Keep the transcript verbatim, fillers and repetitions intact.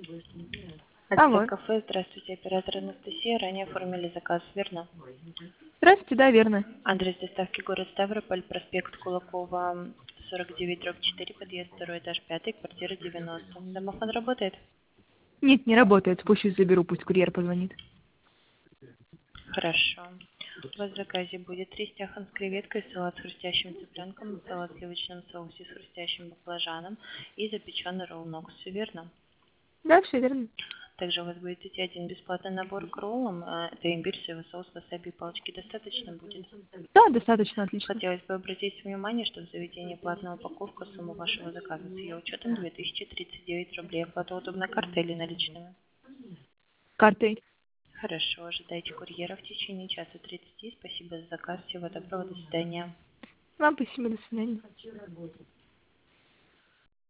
Алло. Отдел кафе, здравствуйте, оператор Анастасия. Ранее оформили заказ, верно? Здравствуйте, да, верно. Адрес доставки город Ставрополь, проспект Кулакова, сорок девять, дробь четыре, подъезд, второй этаж, пятый, квартира девяносто. Домофон работает? Нет, не работает. Пусть заберу, пусть курьер позвонит. Хорошо. У вас в заказе будет три стяхан с креветкой, салат с хрустящим цыпленком, салат в сливочном соусе с хрустящим баклажаном и запеченный ролл нокс, все верно? Да, все верно. Также у вас будет идти один бесплатный набор к роллам. э, Это имбирь, соевый соус, васаби, палочки. Достаточно будет? Да, достаточно, отлично. Хотелось бы обратить внимание, что в заведении платная упаковка, сумма вашего заказа с ее учетом две тысячи тридцать девять рублей. Оплата удобно картой или наличными? Картой. Хорошо, ожидайте курьера в течение часа тридцати. Спасибо за заказ. Всего доброго, до свидания. Вам спасибо, до свидания.